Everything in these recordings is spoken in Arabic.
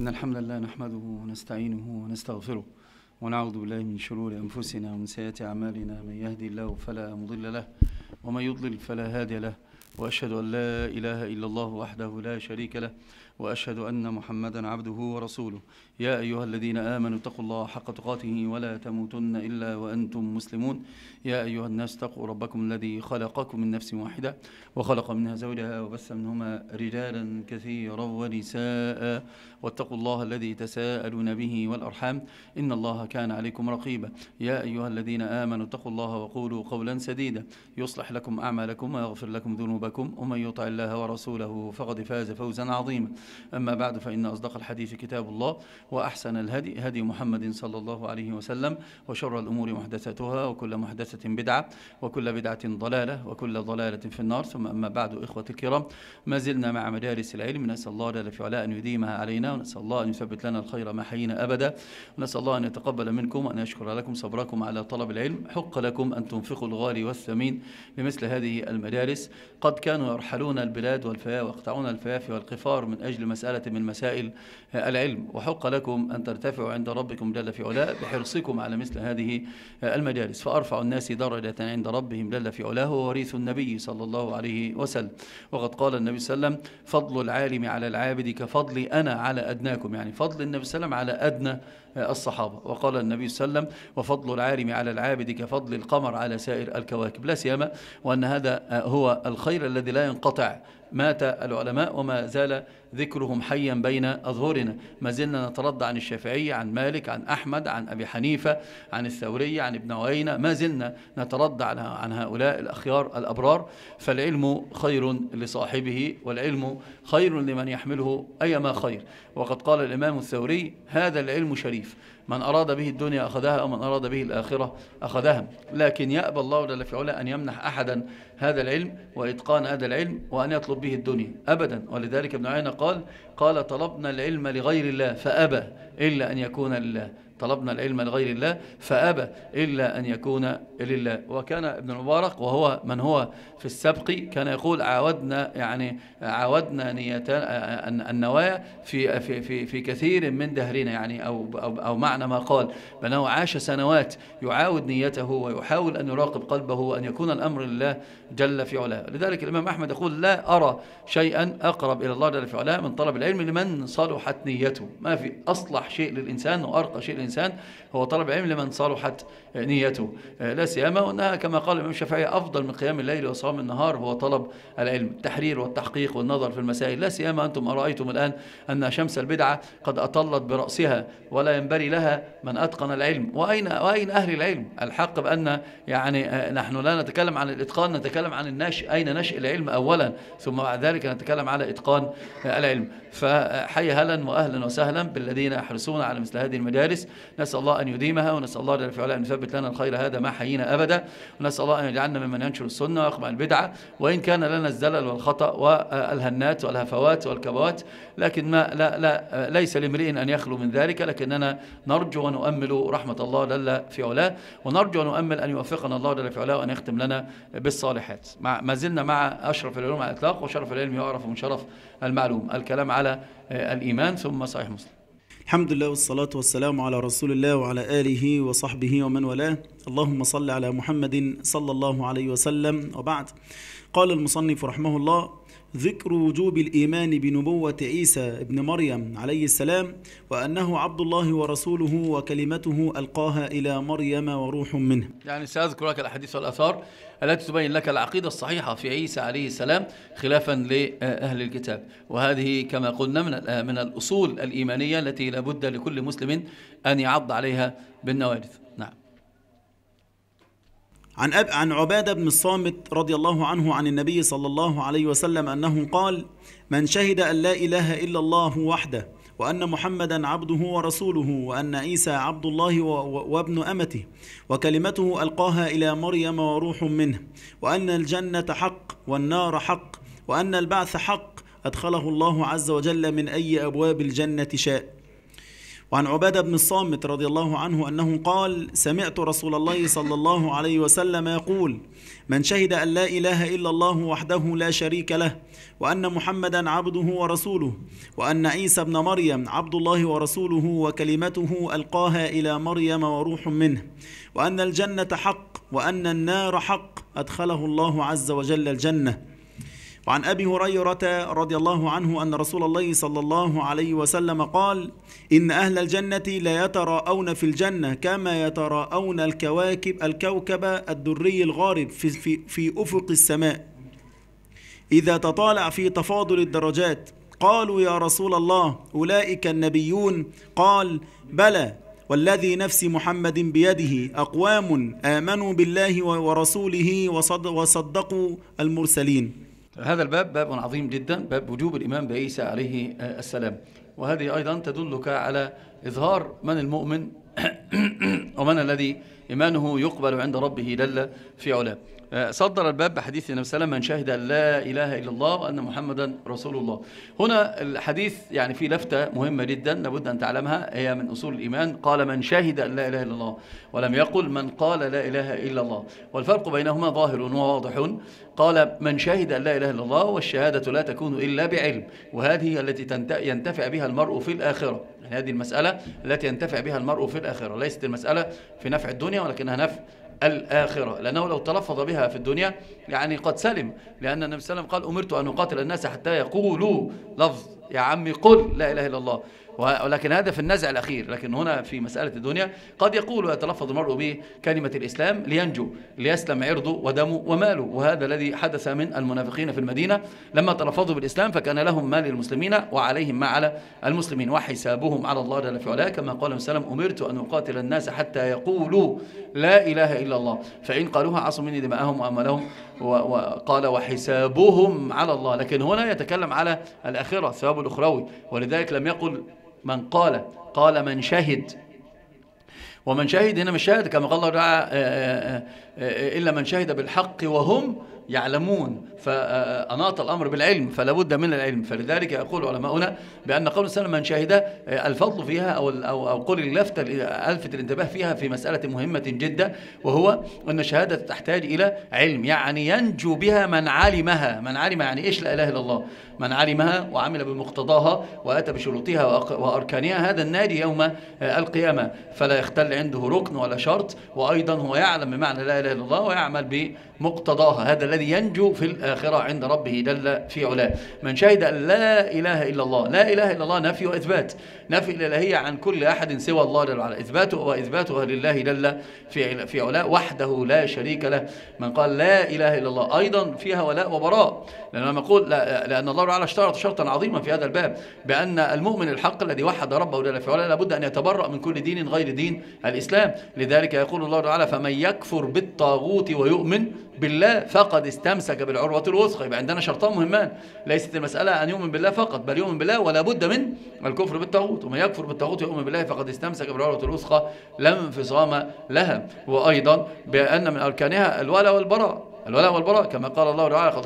إن الحمد لله نحمده ونستعينه ونستغفره ونعوذ بالله من شرور أنفسنا ومن سيئات أعمالنا. من يهدي الله فلا مضل له ومن يضلل فلا هادي له، وأشهد أن لا إله إلا الله وحده لا شريك له، وأشهد أن محمدا عبده ورسوله. يا أيها الذين آمنوا اتقوا الله حق تقاته ولا تموتن إلا وأنتم مسلمون. يا أيها الناس اتقوا ربكم الذي خلقكم من نفس واحدة وخلق منها زوجها وبث منهما رجالا كثيرا ونساء، واتقوا الله الذي تساءلون به والأرحام إن الله كان عليكم رقيبا. يا أيها الذين آمنوا اتقوا الله وقولوا قولا سديدا يصلح لكم أعمالكم ويغفر لكم ذنوبكم، ومن يطع الله ورسوله فقد فاز فوزا عظيما. أما بعد، فإن أصدق الحديث كتاب الله، وأحسن الهدي هدي محمد صلى الله عليه وسلم، وشر الأمور محدثاتها، وكل محدثة بدعة، وكل بدعة ضلالة، وكل ضلالة في النار. ثم أما بعد، إخوة الكرام، ما زلنا مع مدارس العلم. نسأل الله جل في علاه أن يديمها علينا، ونسأل الله أن يثبت لنا الخير ما حيينا أبدا، ونسأل الله أن يتقبل منكم وأن يشكر لكم صبركم على طلب العلم. حق لكم أن تنفقوا الغالي والثمين لمثل هذه المدارس. قد كانوا يرحلون البلاد والفيا ويقطعون الفيافي والقفار من أجل مسألة من مسائل العلم، وحق لكم أن ترتفعوا عند ربكم جل في علاه بحرصكم على مثل هذه المدارس. فأرفع الناس درجة عند ربهم جل في علاه ووريث النبي صلى الله عليه وسلم. وقد قال النبي صلى الله عليه وسلم: فضل العالم على العابد كفضلي أنا على أدناكم، يعني فضل النبي صلى الله عليه وسلم على أدنى الصحابة. وقال النبي صلى الله عليه وسلم: وفضل العالم على العابد كفضل القمر على سائر الكواكب. لا سيما وأن هذا هو الخير الذي لا ينقطع. مات العلماء وما زال ذكرهم حيا بين أظهرنا. ما زلنا نترضى عن الشافعي، عن مالك، عن أحمد، عن أبي حنيفة، عن الثوري، عن ابن عيينة. ما زلنا نترضى عن هؤلاء الأخيار الأبرار. فالعلم خير لصاحبه، والعلم خير لمن يحمله أيما خير. وقد قال الإمام الثوري: هذا العلم شريف، من أراد به الدنيا أخذها، ومن أراد به الآخرة أخذها. لكن يأبى الله جل في علاه أن يمنح أحدا هذا العلم وإتقان هذا العلم وأن يطلب به الدنيا أبدا. ولذلك ابن عيينة قال: طلبنا العلم لغير الله فأبى إلا أن يكون لله. طلبنا العلم لغير الله فأبى إلا أن يكون لله. وكان ابن المبارك وهو من هو في السبق كان يقول: عاودنا النوايا في كثير من دهرنا، يعني أو معنى ما قال بأنه عاش سنوات يعاود نيته ويحاول أن يراقب قلبه وأن يكون الأمر لله جل في علاه. لذلك الإمام أحمد يقول: لا أرى شيئا أقرب إلى الله جل في علاه من طلب العلم لمن صلحت نيته. ما في أصلح شيء للإنسان وأرقى شيء للإنسان هو طلب العلم لمن صلحت نيته. لا سيما وأنها كما قال الإمام الشافعي: أفضل من قيام الليل وصيام النهار هو طلب العلم، التحرير والتحقيق والنظر في المسائل. لا سيما أنتم أرأيتم الآن أن شمس البدعة قد أطلت برأسها، ولا ينبري لها من أتقن العلم. وأين أهل العلم؟ الحق بأن نحن لا نتكلم عن الإتقان، نتكلم عن النشء. أين نشء العلم أولا، ثم بعد ذلك نتكلم على إتقان العلم. فحي هلا وأهلا وسهلا بالذين يحرصون على مثل هذه المدارس. نسأل الله أن يديمها، ونسأل الله جل في علاه أن يثبت لنا الخير هذا ما حيينا أبدا، ونسأل الله أن يجعلنا ممن ينشر السنة ويقمع البدعة، وإن كان لنا الزلل والخطأ والهنات والهفوات والكبوات، لكن ليس لامرئ أن يخلو من ذلك. لكننا نرجو ونؤمل رحمة الله جل في علاه، ونرجو ونؤمل أن يوفقنا الله جل في علاه وأن يختم لنا بالصالحات. ما زلنا مع أشرف العلوم على الإطلاق، وشرف العلم يعرف من شرف المعلوم. الكلام على الإيمان ثم صحيح مسلم. الحمد لله والصلاة والسلام على رسول الله وعلى آله وصحبه ومن والاه. اللهم صل على محمد صلى الله عليه وسلم. وبعد، قال المصنف رحمه الله: ذكر وجوب الإيمان بنبوة عيسى ابن مريم عليه السلام، وأنه عبد الله ورسوله وكلمته ألقاها إلى مريم وروح منه. يعني سأذكر لك الأحاديث والآثار التي تبين لك العقيدة الصحيحة في عيسى عليه السلام خلافا لأهل الكتاب. وهذه كما قلنا من الأصول الإيمانية التي لابد لكل مسلم أن يعض عليها بالنواجذ. نعم. عن عبادة بن الصامت رضي الله عنه عن النبي صلى الله عليه وسلم أنه قال: من شهد أن لا إله إلا الله وحده، وأن محمدا عبده ورسوله، وأن عيسى عبد الله وابن أمته، وكلمته ألقاها إلى مريم وروح منه، وأن الجنة حق والنار حق، وأن البعث حق، أدخله الله عز وجل من أي أبواب الجنة شاء. وعن عبادة بن الصامت رضي الله عنه أنه قال: سمعت رسول الله صلى الله عليه وسلم يقول: من شهد أن لا إله إلا الله وحده لا شريك له، وأن محمدا عبده ورسوله، وأن عيسى بن مريم عبد الله ورسوله وكلمته ألقاها إلى مريم وروح منه، وأن الجنة حق وأن النار حق، أدخله الله عز وجل الجنة. وعن أبي هريرة رضي الله عنه أن رسول الله صلى الله عليه وسلم قال: إن أهل الجنة لا يتراءون في الجنة كما يتراءون الكوكب الدري الغارب في أفق السماء إذا تطالع في تفاضل الدرجات. قالوا: يا رسول الله أولئك النبيون؟ قال: بلى، والذي نفس محمد بيده أقوام آمنوا بالله ورسوله وصدقوا المرسلين. هذا الباب باب عظيم جدا، باب وجوب الإيمان بعيسى عليه السلام، وهذه أيضا تدلك على إظهار من المؤمن ومن الذي إيمانه يقبل عند ربه جل في علاه. صدر الباب بحديث النبي صلى الله عليه وسلم: من شهد أن لا إله إلا الله وأن محمدا رسول الله. هنا الحديث يعني في لفتة مهمة جدا لابد أن تعلمها، هي من أصول الإيمان. قال: من شهد أن لا إله إلا الله، ولم يقل من قال لا إله إلا الله، والفرق بينهما ظاهر وواضح. قال: من شهد أن لا إله إلا الله، والشهادة لا تكون إلا بعلم، وهذه التي ينتفع بها المرء في الآخرة. يعني هذه المسألة التي ينتفع بها المرء في الآخرة، ليست المسألة في نفع الدنيا ولكنها نفع الآخرة، لأنه لو تلفظ بها في الدنيا يعني قد سلم، لأن النبي صلى الله عليه وسلم قال: أمرت أن أقاتل الناس حتى يقولوا لفظ يا عمي قل لا إله إلا الله، ولكن هذا في النزع الأخير. لكن هنا في مسألة الدنيا قد يقول ويتلفظ المرء بكلمة الإسلام لينجو، ليسلم عرضه ودمه وماله، وهذا الذي حدث من المنافقين في المدينة لما تلفظوا بالإسلام، فكان لهم ما للمسلمين وعليهم ما على المسلمين، وحسابهم على الله جل في علاه، كما قال النبي صلى الله عليه وسلم: أمرت أن أقاتل الناس حتى يقولوا لا إله إلا الله، فإن قالوها عصوا مني دماءهم وأموالهم، وقال: وحسابهم على الله. لكن هنا يتكلم على الآخرة، الثواب الأخروي، ولذلك لم يقل من قال من شهد. ومن شهد هنا مش شاهد كما قال الله تعالى: إلا من شهد بالحق وهم يعلمون، فأناط الأمر بالعلم، فلا بد من العلم. فلذلك يقول علماؤنا بأن قول السلام من شهد الفضل فيها أو قول اللفتة ألفت الانتباه فيها في مسألة مهمة جدا، وهو أن الشهادة تحتاج إلى علم، يعني ينجو بها من علمها. من علم يعني إيش لا إله إلا الله؟ من علمها وعمل بمقتضاها وأتى بشروطها وأركانها، هذا الناجي يوم القيامة، فلا يختل عنده ركن ولا شرط، وأيضا هو يعلم بمعنى لا إله إلا الله ويعمل بمقتضاها، هذا الذي ينجو في الآخرة عند ربه جل في علاه. من شهد أن لا إله إلا الله، لا إله إلا الله نفي وإثبات، نفي الإلهية عن كل أحد سوى الله جل وعلا، إثباتها لله جل في علاه وحده لا شريك له. من قال لا إله إلا الله أيضا فيها ولاء وبراء، لأنه يقول لأن الله تعالى اشترط شرطا عظيما في هذا الباب، بأن المؤمن الحق الذي وحد ربه جل في علاه لابد أن يتبرأ من كل دين غير دين الإسلام. لذلك يقول الله تعالى: فمن يكفر بالطاغوت ويؤمن بالله فقد استمسك بالعروة الوثقى. يبقى عندنا شرطان مهمان، ليست المسألة أن يؤمن بالله فقط، بل يؤمن بالله ولا بد من الكفر بالطاغوت. ومن يكفر بالطاغوت ويؤمن بالله فقد استمسك بالعروة الوثقى لا انفصام لها. وأيضا بأن من أركانها الولاء والبراء، كما قال الله تعالى: قد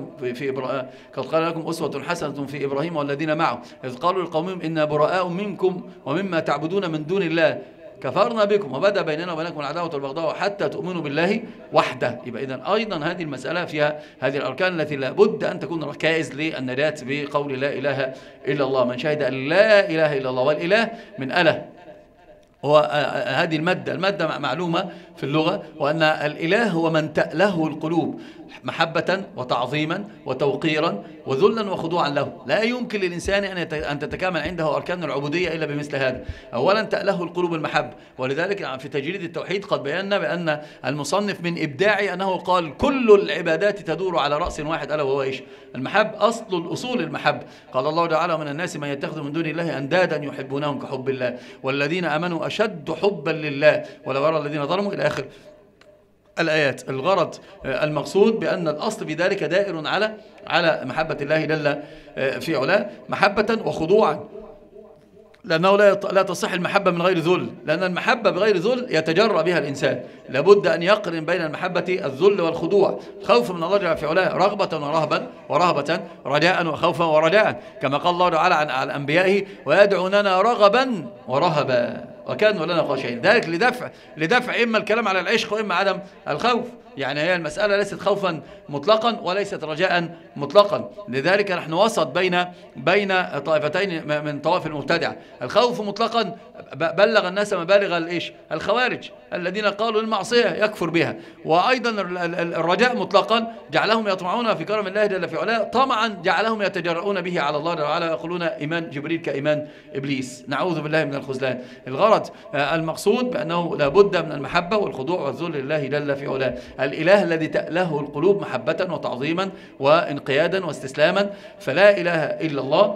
كان لكم أسوة حسنة في إبراهيم والذين معه إذ قالوا لقومهم إنا براء منكم ومما تعبدون من دون الله كفرنا بكم وبدأ بيننا وبينكم العداوة والبغضاء حتى تؤمنوا بالله وحده. يبقى إذن أيضا هذه المسألة فيها هذه الأركان التي لابد أن تكون ركائز للنجاة بقول لا إله إلا الله. من شهد أن لا إله إلا الله، والإله من أله، هو هذه المادة معلومة في اللغة، وأن الإله هو من تأله القلوب محبة وتعظيما وتوقيرا وذلا وخضوعا له. لا يمكن للإنسان أن تتكامل عنده أركان العبودية إلا بمثل هذا. أولا تأله القلوب المحبة، ولذلك في تجريد التوحيد قد بينا بأن المصنف من إبداعه أنه قال كل العبادات تدور على رأس واحد، ألا وهو إيش؟ المحب، أصل المحب. قال الله تعالى: ومن الناس من يتخذ من دون الله أندادا يحبونهم كحب الله والذين آمنوا أشد حبا لله ولو يرى الذين ظلموا إلى آخر الآيات. الغرض المقصود بأن الأصل في ذلك دائر على محبة الله جل في علاه، محبة وخضوعا لأنه لا تصح المحبة من غير ذل، لأن المحبة بغير ذل يتجرأ بها الإنسان. لابد أن يقرن بين المحبة الذل والخضوع، خوف من الله جل في علاه، رغبة ورهبة، رجاء وخوفا ورجاء، كما قال الله تعالى عن أنبيائه: ويدعوننا رغبا ورهبا وكانوا لنا خاشعين. ذلك لدفع إما الكلام على العشق وإما عدم الخوف. يعني هي المسألة ليست خوفا مطلقا وليست رجاء مطلقا. لذلك نحن وسط بين طائفتين من طوائف المبتدعة. الخوف مطلقا بلغ الناس مبالغ الخوارج الذين قالوا المعصية يكفر بها، وأيضا الرجاء مطلقا جعلهم يطمعون في كرم الله جل في علاه، طمعا جعلهم يتجرؤون به على الله جل وعلا، يقولون إيمان جبريل كإيمان إبليس، نعوذ بالله من الخذلان. الغرض المقصود بأنه لابد من المحبة والخضوع والذل لله جل في علاه، الإله الذي تأله القلوب محبة وتعظيما وانقيادا واستسلاما. فلا إله إلا الله،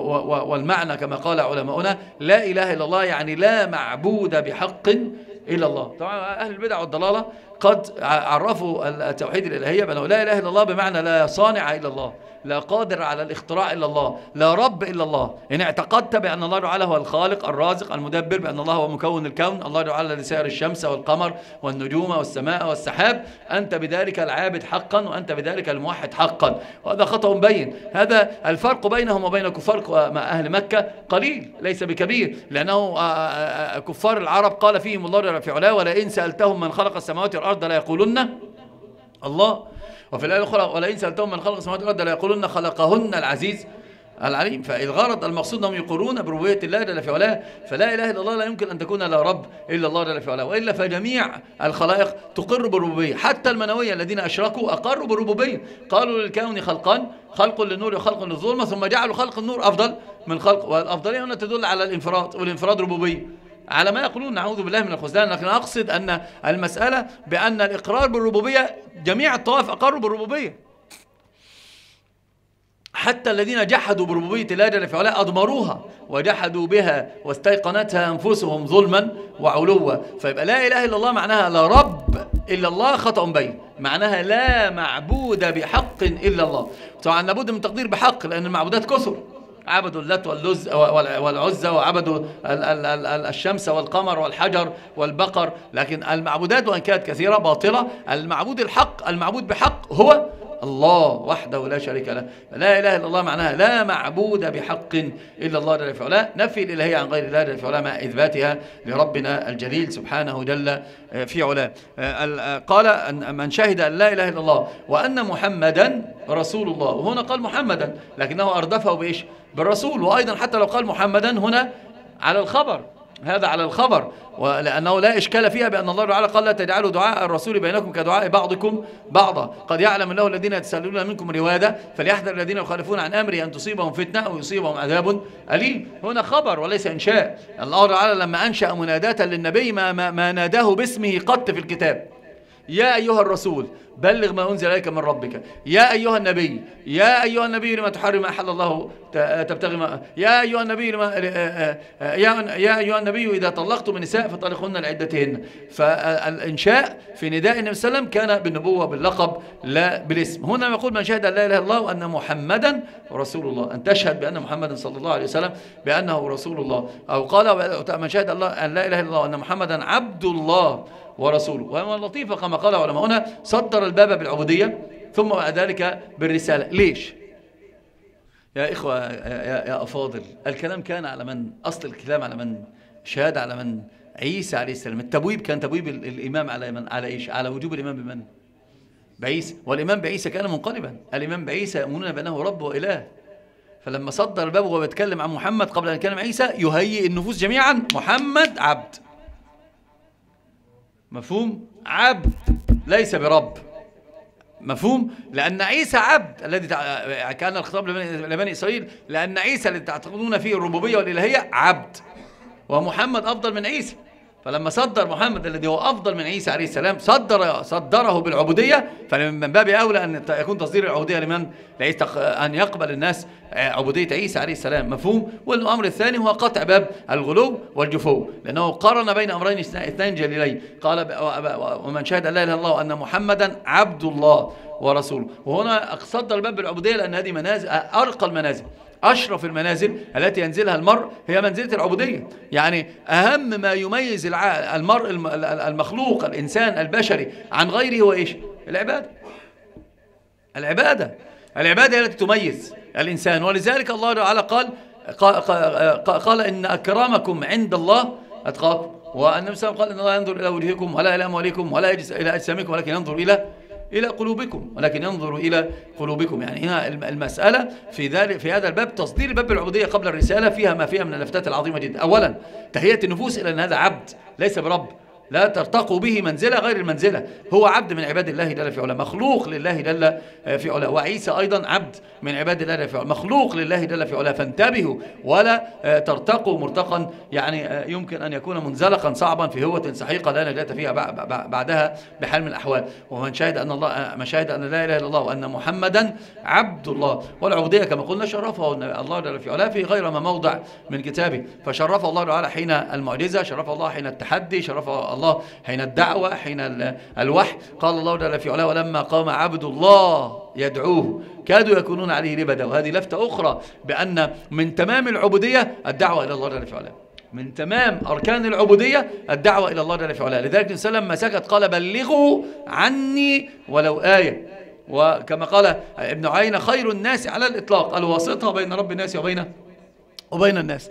والمعنى كما قال علماؤنا: لا إله إلا الله يعني لا معبود بحق إلا الله. طبعا أهل البدع والضلالة قد عرفوا التوحيد الإلهية بأنه لا إله إلا الله بمعنى لا صانع إلا الله، لا قادر على الاختراع إلا الله، لا رب إلا الله. إن اعتقدت بأن الله تعالى هو الخالق الرازق المدبر، بأن الله هو مكون الكون، الله تعالى الذي سير الشمس والقمر والنجوم والسماء والسحاب، أنت بذلك العابد حقا، وأنت بذلك الموحد حقا. وهذا خطأ بين. هذا الفرق بينهم وبين كفار مع أهل مكة قليل ليس بكبير، لأنه كفار العرب قال فيهم الله جل في علاه: ولئن سألتهم من خلق السماوات والأرض لا يقولن الله. وفي الآية الأخرى: ولئن سألتهم من خلق السماوات والأرض لا يقولن خلقهن العزيز العليم. فالغرض المقصود أنهم يقرون بربوبية الله جل في علاه. فلا إله إلا الله لا يمكن أن تكون لا رب إلا الله جل في علاه، وإلا فجميع الخلائق تقر بالربوبية. حتى المنوية الذين أشركوا أقروا بالربوبية، قالوا للكون خلقان، خلق للنور وخلق للظلمة، ثم جعلوا خلق النور أفضل من خلق. والأفضلية هنا تدل على الانفراد، والانفراد ربوبية على ما يقولون، نعوذ بالله من الخذلان. لكن أقصد أن المسألة بأن الإقرار بالربوبية جميع الطوائف أقروا بالربوبية، حتى الذين جحدوا بربوبية الله جل في علاه أضمروها وجحدوا بها واستيقنتها أنفسهم ظلما وعلوا. فيبقى لا إله إلا الله معناها لا رب إلا الله، خطأ بين، معناها لا معبود بحق إلا الله. طبعا لابد من تقدير بحق، لأن المعبودات كثر، عبدوا اللات والعزى، وعبدوا الشمس والقمر والحجر والبقر، لكن المعبودات وإن كانت كثيرة باطلة، المعبود الحق المعبود بحق هو الله وحده لا شريك له. لا إله إلا الله معناها لا معبود بحق إلا الله جل في علاه، نفي الإلهية عن غير الله جل في علاه مع إثباتها لربنا الجليل سبحانه جل في علاه. قال أن من شهد أن لا إله إلا الله وأن محمدا رسول الله، وهنا قال محمدا لكنه أردفه بإيش؟ بالرسول. وأيضا حتى لو قال محمدا هنا على الخبر، هذا على الخبر، ولأنه لا إشكال فيها بأن الله تعالى قال: لا تجعلوا دعاء الرسول بينكم كدعاء بعضكم بعضا، قد يعلم الله الذين يتسللون منكم روادا فليحذر الذين يخالفون عن أمره أن تصيبهم فتنة أو يصيبهم عذاب أليم. هنا خبر وليس إنشاء. الله تعالى لما أنشأ مناداة للنبي ما ناداه باسمه قط في الكتاب: يا أيها الرسول بلغ ما أنزل إليك من ربك، يا أيها النبي، يا أيها النبي لما تحرم ما أحل الله تبتغي ما، يا أيها النبي يا أيها النبي إذا طلقتم النساء فطلقهن لعدتهن. فالإنشاء في نداء النبي صلى الله عليه وسلم كان بالنبوة باللقب لا بالاسم. هنا يقول: من شهد أن لا إله إلا الله وأن محمدا رسول الله، أن تشهد بأن محمدا صلى الله عليه وسلم بأنه رسول الله. أو قال: من شهد أن لا إله إلا الله وأن محمدا عبد الله ورسوله. وهو اللطيفة كما قال علماؤنا: صدر الباب بالعبودية ثم بعد ذلك بالرسالة. ليش؟ يا إخوة يا أفاضل، الكلام كان على من؟ أصل الكلام على من؟ شهادة على من؟ عيسى عليه السلام. التبويب كان تبويب الإمام على من؟ على إيش؟ على وجوب الإمام بمن؟ بعيسى. والإمام بعيسى كان منقلبا، الإمام بعيسى يؤمنون بأنه رب وإله. فلما صدر الباب وهو بيتكلم عن محمد قبل أن يتكلم عيسى يهيئ النفوس جميعا: محمد عبد. مفهوم؟ عبد ليس برب. مفهوم؟ لأن عيسى عبد، الذي كان الخطاب لبني إسرائيل، لأن عيسى الذي تعتقدون فيه الربوبية والإلهية عبد، ومحمد أفضل من عيسى. فلما صدر محمد الذي هو أفضل من عيسى عليه السلام صدره بالعبودية، فمن باب أولى أن يكون تصدير العبودية لمن؟ لعيسى، أن يقبل الناس عبودية عيسى عليه السلام. مفهوم؟ والأمر الثاني هو قطع باب الغلو والجفو، لأنه قارن بين أمرين اثنين جليلين. قال: ومن شهد أن لا إله إلا الله وأن محمدا عبد الله ورسوله. وهنا صدر الباب بالعبودية لأن هذه منازل، أرقى المنازل. أشرف المنازل التي ينزلها المرء هي منزلة العبودية. يعني أهم ما يميز المرء المخلوق الإنسان البشري عن غيره هو إيش؟ العبادة. العبادة هي التي تميز الإنسان. ولذلك الله تعالى قال إن أكرمكم عند الله أتقاكم. والنبي صلى الله عليه وسلم قال إن الله ينظر إلى وجهكم ولا إلى أموالكم ولا إلى أجسامكم ولكن ينظر إلى قلوبكم. يعني هنا المسألة في هذا الباب تصدير الباب بالعبودية قبل الرسالة فيها ما فيها من اللفتات العظيمة جدا. أولا تهيئة النفوس إلى أن هذا عبد ليس برب، لا ترتقوا به منزلة غير المنزلة، هو عبد من عباد الله جل في علاه، مخلوق لله جل في علاه. وعيسى أيضا عبد من عباد الله جل في علاه، مخلوق لله جل في علاه. فانتبهوا ولا ترتقوا مرتقا يعني يمكن أن يكون منزلقا صعبا في هوة سحيقة لا نجاة فيها بعدها بحال من الأحوال. ومن شهد أن لا إله إلا الله وأن محمدا عبد الله. والعبودية كما قلنا شرفه الله جل في علاه في غير ما موضع من كتابه، فشرفه الله تعالى حين المعجزة، شرفه الله حين التحدي، شرفه الله حين الدعوة، حين الوحي. قال الله جل في علاه ولما قام عبد الله يدعوه كادوا يكونون عليه لبدا. وهذه لفتة أخرى بأن من تمام العبودية الدعوة إلى الله جل في علاه، من تمام أركان العبودية الدعوة إلى الله جل في علاه. لذلك النبي صلى الله عليه وسلم ما سكت قال بلغوا عني ولو آية. وكما قال ابن عيينة خير الناس على الإطلاق الواسطة بين رب الناس وبين الناس.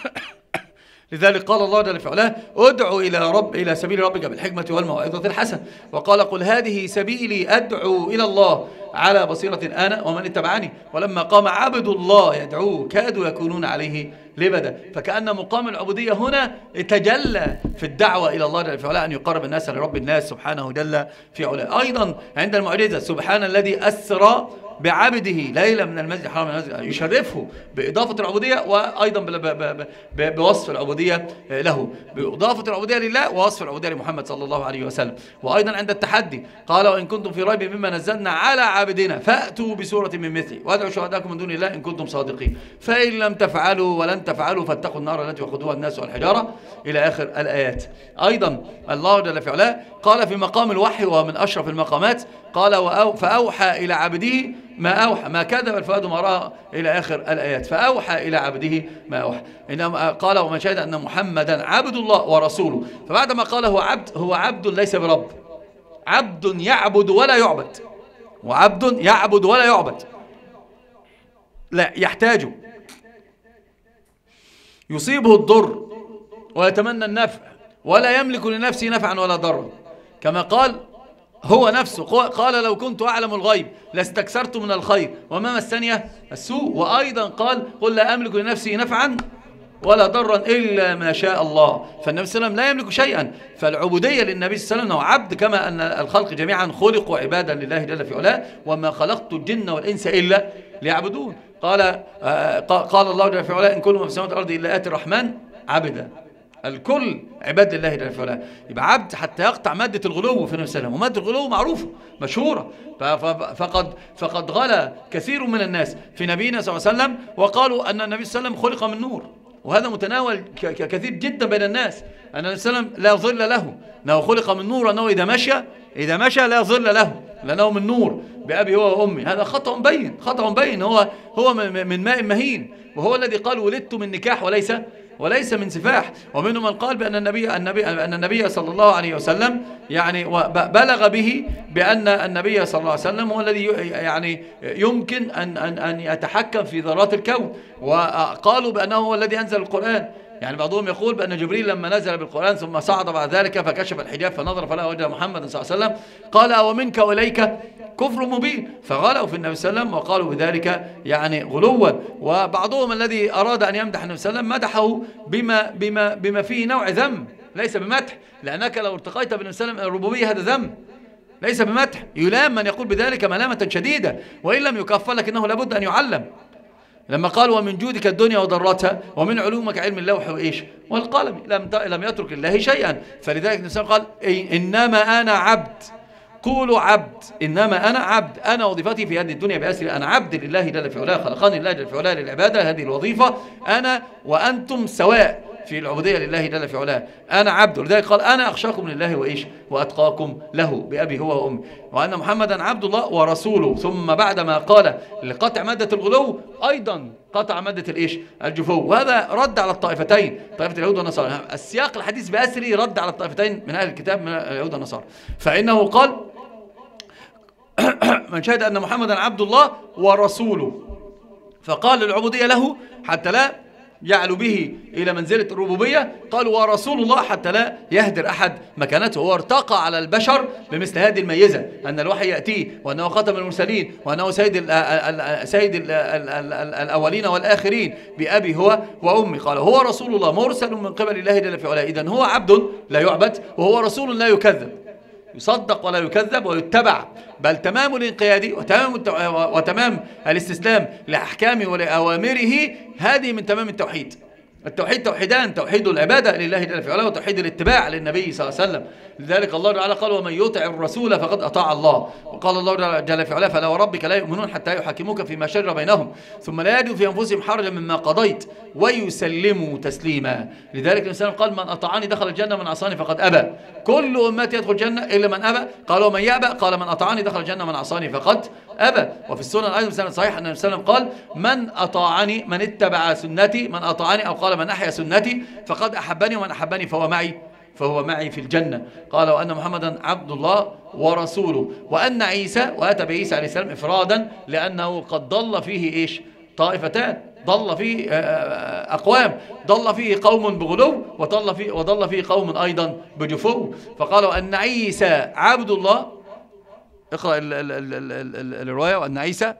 لذلك قال الله جل في علاه ادعو إلى سبيل ربك بالحكمة والموعظة الحسنة. وقال قل هذه سبيلي أدعو إلى الله على بصيرة أنا ومن اتبعني. ولما قام عبد الله يدعوه كادوا يكونون عليه لبدا. فكأن مقام العبودية هنا تجلى في الدعوة إلى الله جل في علاه أن يقرب الناس لرب الناس سبحانه جل في علاه. أيضا عند المعجزة سبحان الذي أسرى بعبده ليلة من المسجد الحرام يشرفه بإضافة العبودية وأيضا بوصف العبودية له، بإضافة العبودية لله ووصف العبودية لمحمد صلى الله عليه وسلم. وأيضا عند التحدي قال وإن كنتم في ريب مما نزلنا على عبدنا فأتوا بسورة من مثله وادعوا شهداءكم من دون الله إن كنتم صادقين فإن لم تفعلوا ولن تفعلوا فاتقوا النار التي وقودها الناس والحجارة إلى آخر الآيات. أيضا الله جل في علاه قال في مقام الوحي وهو من أشرف المقامات قال فأوحى إلى عبده ما أوحى ما كذب الفؤاد ما رأى إلى آخر الآيات. فأوحى إلى عبده ما أوحى. إنما قال ومن شهد أن محمدا عبد الله ورسوله. فبعدما قال هو عبد ليس برب، عبد يعبد ولا يعبد، وعبد يعبد ولا يعبد، لا يحتاج، يصيبه الضر ويتمنى النفع ولا يملك لنفسه نفعا ولا ضرا. كما قال هو نفسه قال لو كنت أعلم الغيب لاستكثرت من الخير وما مسني السوء. وأيضا قل لا أملك لنفسي نفعا ولا ضرا إلا ما شاء الله. فالنبي صلى الله عليه وسلم لا يملك شيئا. فالعبودية للنبي صلى الله عليه وسلم هو عبد كما أن الخلق جميعا خلقوا عبادا لله جل في علاه وما خلقت الجن والإنس إلا ليعبدون. قال الله جل في علاه إن كل ما في السماوات والأرض إلا آتي الرحمن عبدا. الكل عباد لله جل في علاه. يبقى عبد حتى يقطع مادة الغلو في النبي صلى الله عليه وسلم. ومادة الغلو معروفة مشهورة. فقد غلا كثير من الناس في نبينا صلى الله عليه وسلم وقالوا أن النبي صلى الله عليه وسلم خلق من نور. وهذا متناول كثير جدا بين الناس أن النبي صلى الله عليه وسلم لا ظل له، أنه خلق من نور، أنه إذا مشى لا ظل له لأنه من نور بأبي هو وأمي. هذا خطأ بين هو من ماء مهين. وهو الذي قال ولدت من نكاح وليس من سفاح. ومنهم من قال بأن النبي صلى الله عليه وسلم يعني بلغ به بأن النبي صلى الله عليه وسلم هو الذي يعني يمكن أن يتحكم في ذرات الكون. وقالوا بأنه هو الذي أنزل القرآن. يعني بعضهم يقول بأن جبريل لما نزل بالقرآن ثم صعد بعد ذلك فكشف الحجاب فنظر فلقى وجه محمد صلى الله عليه وسلم قال ومنك وإليك كفر مبين. فغلوا في النبي صلى الله عليه وسلم وقالوا بذلك يعني غلوا. وبعضهم الذي أراد أن يمدح النبي صلى الله عليه وسلم مدحه بما فيه نوع ذم ليس بمدح، لأنك لو ارتقيت بالنبي صلى الله عليه وسلم الربوبية هذا ذم ليس بمدح. يلام من يقول بذلك ملامة شديدة وإن لم يكفر لكنه لابد أن يعلم. لما قال ومن جودك الدنيا وضرتها ومن علومك علم اللوح وإيش والقلم لم يترك الله شيئا. فلذلك النبي صلى الله عليه وسلم قال إنما أنا عبد، قولوا عبد، إنما أنا عبد، أنا وظيفتي في هذه الدنيا بأسري أنا عبد لله جل في علاه، خلقني الله جل في علاه للعبادة، هذه الوظيفة، أنا وأنتم سواء في العبودية لله جل في علاه، أنا عبد. لذلك قال أنا أخشاكم لله وإيش وأتقاكم له بأبي هو وأمي، وأن محمدا عبد الله ورسوله. ثم بعدما قال لقطع مادة الغلو أيضا قطع مادة الإيش الجفو، وهذا رد على الطائفتين، طائفة اليهود والنصارى. السياق الحديث بأسره رد على الطائفتين من أهل الكتاب من اليهود والنصارى، فإنه قال من شهد أن محمدا عبد الله ورسوله، فقال العبودية له حتى لا يعلو به إلى منزلة الربوبية، قالوا ورسول الله حتى لا يهدر أحد مكانته. هو ارتقى على البشر بمثل هذه الميزة، أن الوحي يأتيه، وأنه خاتم المرسلين، وأنه سيد الأولين والآخرين بأبي هو وأمي. قال هو رسول الله مرسل من قبل الله جل في علاه، إذن هو عبد لا يعبد، وهو رسول لا يكذب، يصدق ولا يكذب ويتبع، بل تمام الانقياد وتمام الاستسلام لأحكامه ولأوامره، هذه من تمام التوحيد. التوحيد توحيدان، توحيد العبادة لله جل في علاه وتوحيد الاتباع للنبي صلى الله عليه وسلم. لذلك الله تعالى قال ومن يطع الرسول فقد أطاع الله، وقال الله جل في علاه فلا وربك لا يؤمنون حتى يحكموك فيما شجر بينهم ثم لا يجدوا في أنفسهم حرجا مما قضيت ويسلموا تسليما. لذلك الإنسان قال من أطاعني دخل الجنة من عصاني فقد أبى، كل أمتي يدخل الجنة إلا من أبى، قال ومن يأبى، قال من أطاعني دخل الجنة من عصاني فقد أبى. وفي السنن أيضا سنة صحيح أن النبي صلى الله عليه وسلم قال من أطاعني، من اتبع سنتي، من أطاعني، أو قال من أحيا سنتي فقد أحبني، ومن أحبني فهو معي في الجنة. قال وأن محمدا عبد الله ورسوله، وأن عيسى، وأتى بعيسى عليه السلام إفرادا لأنه قد ضل فيه إيش طائفتان، ضل فيه أقوام، ضل فيه قوم بغلو وضل فيه قوم أيضا بجفو. فقالوا أن عيسى عبد الله، اقرأ الرواية، وأن عيسى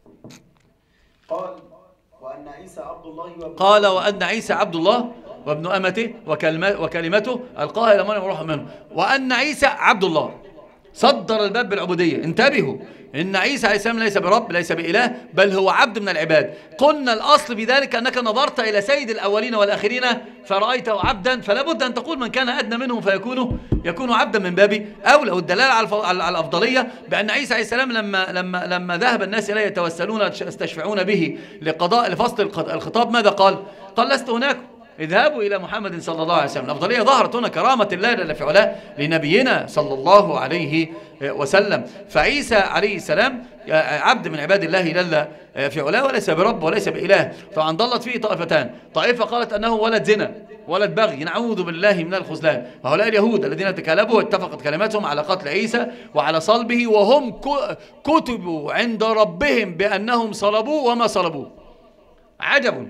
قال وأن عيسى عبد الله وابن أمته وكلمته ألقاها إلى مريم وروح منه، وأن عيسى عبد الله، صدر الباب بالعبودية. انتبهوا إن عيسى عليه السلام ليس برب، ليس بإله، بل هو عبد من العباد. قلنا الأصل بذلك أنك نظرت إلى سيد الأولين والآخرين فرأيته عبدا، فلا بد أن تقول من كان أدنى منهم يكون عبدا من باب أولى. والدلالة على الأفضلية بأن عيسى عليه السلام لما ذهب الناس إليه يتوسلون يستشفعون به لفصل الخطاب، ماذا قال؟ قال لست هناك، اذهبوا إلى محمد صلى الله عليه وسلم. الأفضلية ظهرت هنا، كرامة الله جل في علاه لنبينا صلى الله عليه وسلم. فعيسى عليه السلام عبد من عباد الله جل في علاه، وليس برب وليس بإله. طبعا ضلت فيه طائفتان، طائفة قالت أنه ولد زنا ولد بغي، نعوذ بالله من الخذلان. وهؤلاء اليهود الذين تكالبوا واتفقت كلماتهم على قتل عيسى وعلى صلبه، وهم كتبوا عند ربهم بأنهم صلبوه وما صلبوه. عجب،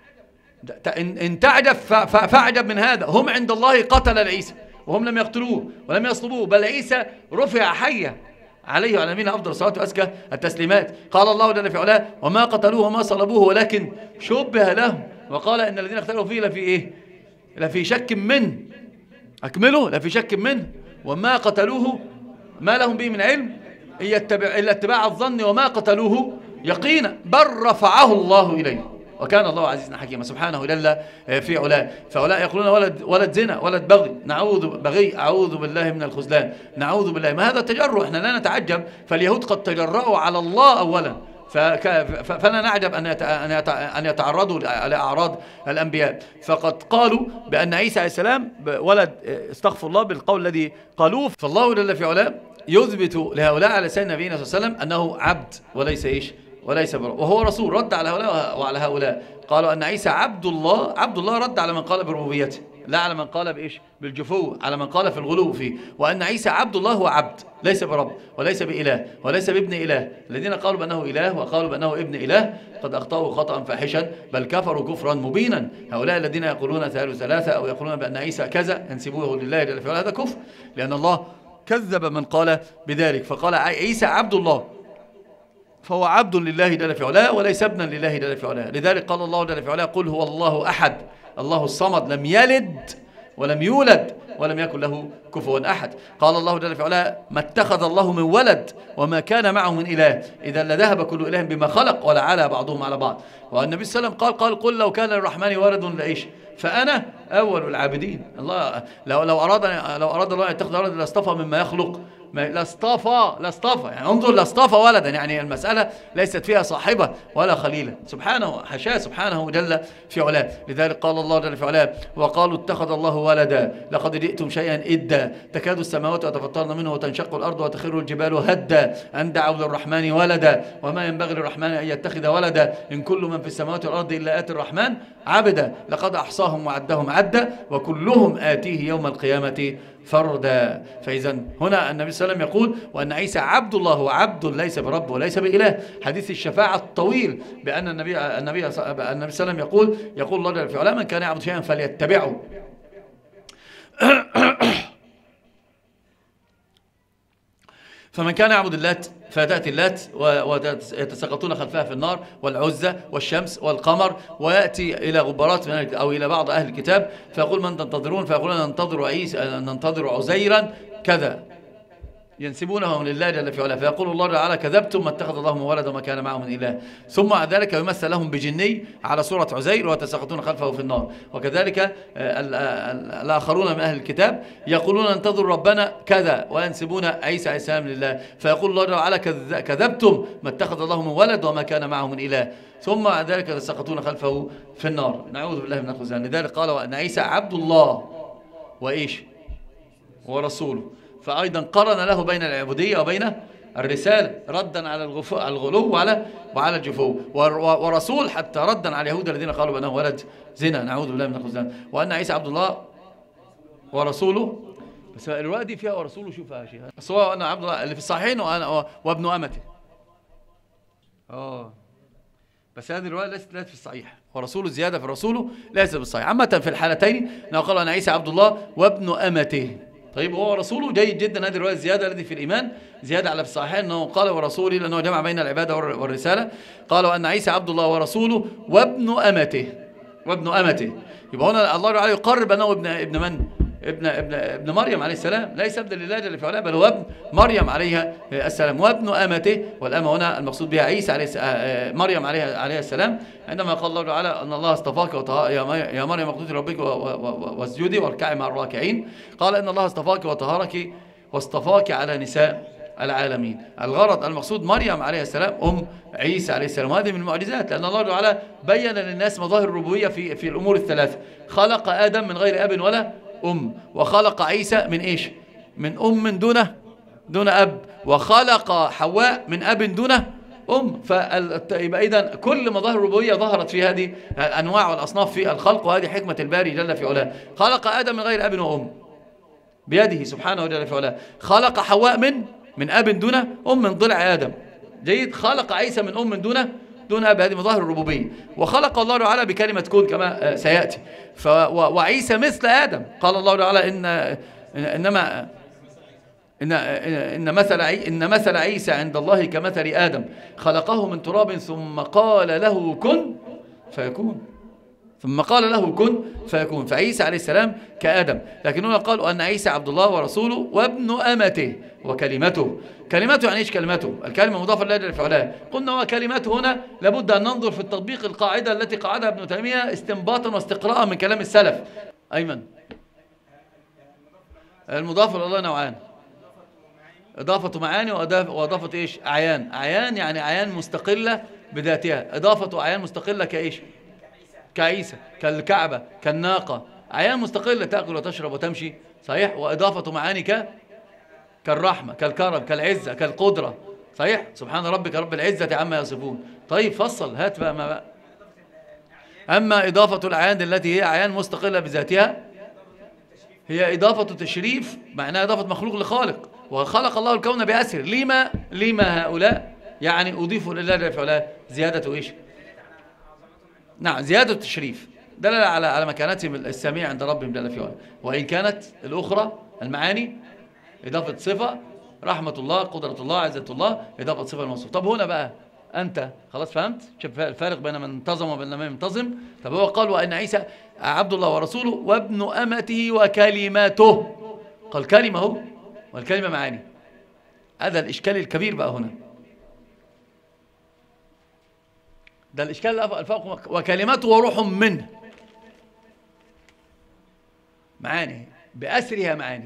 إن تعجب فاعجب من هذا. هم عند الله قتل عيسى وهم لم يقتلوه ولم يصلبوه، بل عيسى رفع حيا عليه وعلى نبينا أفضل الصلاة وأزكى التسليمات. قال الله جل في علاه وما قتلوه وما صلبوه ولكن شبه لهم، وقال إن الذين اختلفوا فيه لفي إيه؟ لفي شك منه، أكمله، لفي شك منه، وما قتلوه ما لهم به من علم إلا اتباع الظن، وما قتلوه يقينا، بل رفعه الله إليه، وكان الله عزيزا حكيما سبحانه جل في علاه. فهؤلاء يقولون ولد زنا ولد بغي، أعوذ بالله من الخذلان، نعوذ بالله. ما هذا التجرؤ؟ احنا لا نتعجب، فاليهود قد تجرؤوا على الله أولا، فلا نعجب أن يتعرضوا لأعراض الأنبياء. فقد قالوا بأن عيسى عليه السلام ولد، استغفر الله بالقول الذي قالوه. فالله جل في علاه يثبت لهؤلاء على لسان نبينا صلى الله عليه وسلم أنه عبد وليس إيش؟ وليس برب، وهو رسول. رد على هؤلاء وعلى هؤلاء، قالوا أن عيسى عبد الله. عبد الله رد على من قال بربوبيته، لا على من قال بإيش؟ بالجفو، على من قال في الغلو فيه. وأن عيسى عبد الله هو عبد، ليس برب وليس بإله وليس بابن إله. الذين قالوا بأنه إله وقالوا بأنه ابن إله قد أخطأوا خطأ فاحشا، بل كفروا كفرا مبينا. هؤلاء الذين يقولون ثلاثة أو يقولون بأن عيسى كذا ينسبوه لله جل في علاه، هذا كفر، لأن الله كذب من قال بذلك. فقال عيسى عبد الله، فهو عبد لله جل في علاه وليس ابنا لله جل في علاه. لذلك قال الله جل في علاه قل هو الله أحد الله الصمد لم يلد ولم يولد ولم يكن له كفوا أحد. قال الله جل في علاه ما اتخذ الله من ولد وما كان معه من إله، إذا لذهب كل إله بما خلق ولعلى بعضهم على بعض. والنبي صلى الله عليه وسلم قال قل لو كان للرحمن ولد لإيش؟ فأنا أول العابدين. الله لو أراد الله أن يتخذ ولدا لاصطفى مما يخلق، لاصطفى يعني انظر، لاصطفى ولدا، يعني المسألة ليست فيها صاحبة ولا خليلة، سبحانه حاشاه سبحانه جل في علاه. لذلك قال الله جل في علاه: وقالوا اتخذ الله ولدا لقد جئتم شيئا إدا تكاد السماوات يتفطرن منه وتنشق الأرض وتخر الجبال هدا أن دعوا للرحمن ولدا وما ينبغي للرحمن أن يتخذ ولدا إن كل من في السماوات والأرض إلا آتي الرحمن عبدا لقد أحصاهم وعدهم عدا وكلهم آتيه يوم القيامة فردا. فإذا هنا النبي صلى الله عليه وسلم يقول: وأن عيسى عبد الله، وعبد ليس برب وليس بإله. حديث الشفاعة الطويل بأن النبي صلى الله عليه وسلم يقول الله جل في علاه: من كان يعبد شيئا فليتبعه. فمن كان يعبد اللات فتأتي اللات ويتساقطون خلفها في النار، والعزة والشمس والقمر، ويأتي إلى غبارات أو إلى بعض أهل الكتاب فيقول: من تنتظرون؟ فيقولون: ننتظر عيسى، ننتظر عزيرا كذا، ينسبونه لله جل في علاه. فيقول الله تعالى: كذبتم، ما اتخذ الله من ولد وما كان معه من إله. ثم بعد ذلك يمثل لهم بجني على صورة عزير ويتساقطون خلفه في النار. وكذلك الآخرون من أهل الكتاب يقولون: ننتظر ربنا كذا، وينسبون عيسى عليه السلام لله. فيقول الله تعالى: كذبتم، ما اتخذ الله من ولد وما كان معه من إله. ثم بعد ذلك يتساقطون خلفه في النار. نعوذ بالله من الخزان. لذلك قال: وأن عيسى عبد الله وإيش ورسوله. فأيضا قرن له بين العبودية وبين الرسالة، ردا على الغلو وعلى الجفو، ورسول حتى ردا على اليهود الذين قالوا بأنه ولد زنا. نعوذ بالله من الخزان. وأن عيسى عبد الله ورسوله. بس الرواية دي فيها ورسوله، شوفها يا شيخ، بس هو أنا عبد الله اللي في الصحيحين وابن أمته. بس هذه الرواية ليست في الصحيح، ورسوله زيادة في رسوله ليست بالصحيح. عامة في الحالتين قالوا أن عيسى عبد الله وابن أمته. طيب هو رسوله جيد جدا، هذه الرواية الزيادة التي في الإيمان زيادة على في الصحيحين، أنه قال ورسوله، لأنه جمع بين العبادة والرسالة. قالوا أن عيسى عبد الله ورسوله وابن أمته. يبقى هنا الله تعالى يقرب أنه ابن من؟ ابن مريم عليه السلام، ليس ابن لله جل في علاه، بل هو ابن مريم عليها السلام، وابن أمته. والأمة هنا المقصود بها عيسى مريم عليها السلام، عندما قال الله تعالى أن الله اصطفاك يا مريم اقنتي لربك واسجدي واركعي مع الراكعين. قال إن الله اصطفاك وطهرك واصطفاك على نساء العالمين. الغرض المقصود مريم عليه السلام أم عيسى عليه السلام. وهذه من المعجزات، لأن الله تعالى بين للناس مظاهر الربوبية في الأمور الثلاثة. خلق آدم من غير أب ولا أم، وخلق عيسى من إيش؟ من أم دون أب، وخلق حواء من أب دون أم. فيبقى إذن كل مظاهر الربوبية ظهرت في هذه الأنواع والأصناف في الخلق، وهذه حكمة الباري جل في علاه. خلق آدم من غير أب وأم بيده سبحانه جل في علاه. خلق حواء من أب دون أم من ضلع آدم، جيد. خلق عيسى من أم دون أب، هذه مظاهر الربوبية. وخلق الله تعالى بكلمة كون كما سيأتي. وعيسى مثل آدم، قال الله تعالى إن مثل عيسى عند الله كمثل آدم خلقه من تراب ثم قال له كن فيكون. فعيسى عليه السلام كآدم. لكن هنا قالوا أن عيسى عبد الله ورسوله وابن أمته وكلمته. كلمته يعني إيش كلمته؟ الكلمة مضافة لله جل في علاه. قلنا وكلمته هنا لابد أن ننظر في التطبيق القاعدة التي قعدها ابن تيمية استنباطا واستقراء من كلام السلف. أيمن، المضاف إلى الله نوعان: إضافة معاني وإضافة إيش؟ أعيان. أعيان يعني أعيان مستقلة بذاتها. إضافة أعيان مستقلة كإيش؟ كعيسى، كالكعبة، كالناقة، أعيان مستقلة تأكل وتشرب وتمشي، صحيح. وإضافة معاني كالرحمة، كالكرم، كالعزة، كالقدرة، صحيح. سبحان ربك رب العزة عما يصفون. طيب فصل، هات بقى ما بقى. أما إضافة الأعيان التي هي أعيان مستقلة بذاتها هي إضافة تشريف، معناها إضافة مخلوق لخالق. وخلق الله الكون بأسر. لما هؤلاء يعني أضيفوا لله جل في علاه زيادة إيش؟ نعم، زيادة التشريف دلالة على مكانتهم السامية عند ربهم جل في علاه. وإن كانت الأخرى المعاني إضافة صفة، رحمة الله، قدرة الله، عزة الله، إضافة صفة الموصوف. طب هنا بقى أنت خلاص فهمت شوف الفارق بين من انتظم وبين من لم ينتظم. طب هو قال وأن عيسى عبد الله ورسوله وابن أمته وكلماته. قال كلمة هو، والكلمة معاني. هذا الإشكال الكبير بقى هنا، ده الإشكال الفوق. وكلماته وروح منه. معاني بأسرها معاني.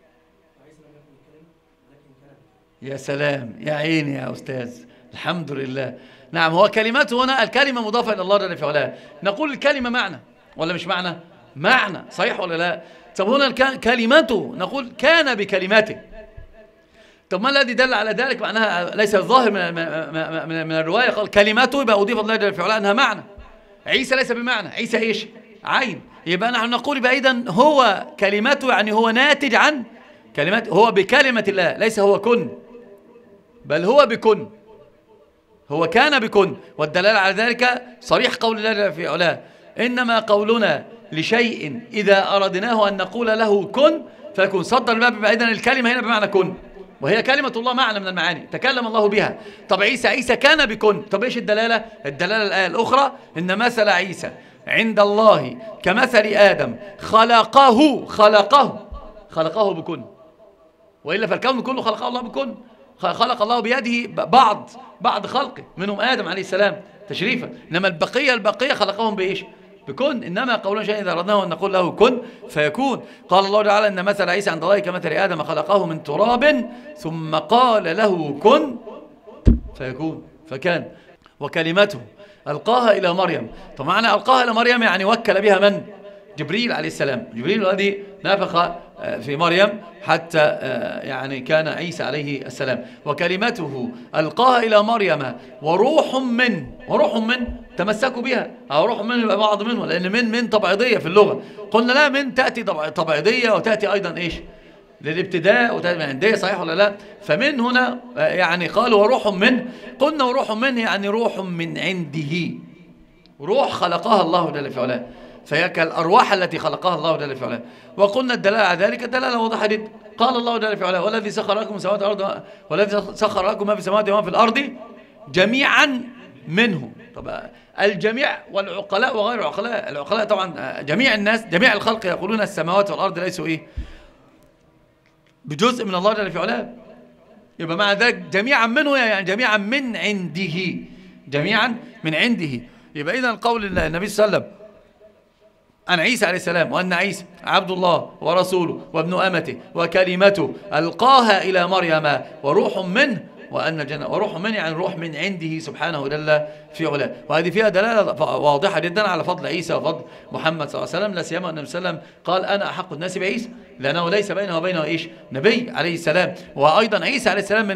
يا سلام، يا عيني يا أستاذ، الحمد لله. نعم، هو كلمته هنا الكلمة مضافة إلى الله جل في علاه. نقول الكلمة معنى ولا مش معنى؟ معنى، صحيح ولا لا؟ طب هنا كلمته نقول كان بكلمته. طب ما الذي دل على ذلك؟ معناها ليس الظاهر من الرواية. قال كلمته، يبقى أضيف الله جل في علاه أنها معنى. عيسى ليس بمعنى، عيسى إيش؟ عين. يبقى نحن نقول يبقى إذن هو كلمته، يعني هو ناتج عن كلمات، هو بكلمة الله، ليس هو كن، بل هو بكن، هو كان بكن. والدلالة على ذلك صريح قول الله جل في علاه: إنما قولنا لشيء إذا أردناه أن نقول له كن فيكون. صدر الباب. إذن الكلمة هنا بمعنى كن، وهي كلمة الله معنى من المعاني تكلم الله بها. طب عيسى كان بكن. طب إيش الدلالة؟ الدلالة الآية الأخرى: إن مثل عيسى عند الله كمثل آدم خلقه بكن، وإلا فالكون كله خلقه الله بكن. خلق الله بيده بعض خلقه، منهم آدم عليه السلام تشريفا، إنما البقية خلقهم بإيش؟ بكن. إنما قولنا شيء إذا أردناه أن نقول له كن فيكون. قال الله تعالى: إن مثل عيسى عند الله كمثل آدم خلقه من تراب ثم قال له كن فيكون فكان. وكلمته ألقاها إلى مريم. طب معنى ألقاها إلى مريم يعني وكل بها من؟ جبريل عليه السلام. جبريل الذي نفخ في مريم حتى يعني كان عيسى عليه السلام. وكلمته ألقاها إلى مريم وروح من تمسكوا بها، أو روح من يبقى بعض منه، لأن من تبعيضية في اللغة. قلنا لا، من تأتي تبعيضية وتأتي أيضا إيش؟ للابتداء وتأتي من عندية، صحيح ولا لا؟ فمن هنا يعني قالوا وروح من. قلنا وروح من يعني روح من عنده، روح خلقها الله جل في علاه، فهي كالأرواح التي خلقها الله جل في علاه. وقلنا الدلالة على ذلك الدلالة واضحة جدا. قال الله جل في علاه: والذي سخر لكم السماوات والأرض، والذي سخر لكم ما في السماوات وما في الأرض جميعا منه. طب الجميع والعقلاء وغير العقلاء طبعا جميع الناس، جميع الخلق يقولون السماوات والأرض ليسوا إيه؟ بجزء من الله جل في علاه. يبقى مع ذلك جميعا منه يعني جميعا من عنده، جميعا من عنده. يبقى إذن قول النبي صلى الله عليه وسلم عن عيسى عليه السلام: وأن عيسى عبد الله ورسوله وابن أمته وكلمته ألقاها إلى مريم وروح منه، وأن الجنة وروح منه يعني روح من عنده سبحانه جل في علاه. وهذه فيها دلالة واضحة جدا على فضل عيسى وفضل محمد صلى الله عليه وسلم، لا سيما أن النبي صلى الله عليه وسلم قال: أنا أحق الناس بعيسى، لأنه ليس بينه وبينه إيش؟ نبي عليه السلام. وأيضا عيسى عليه السلام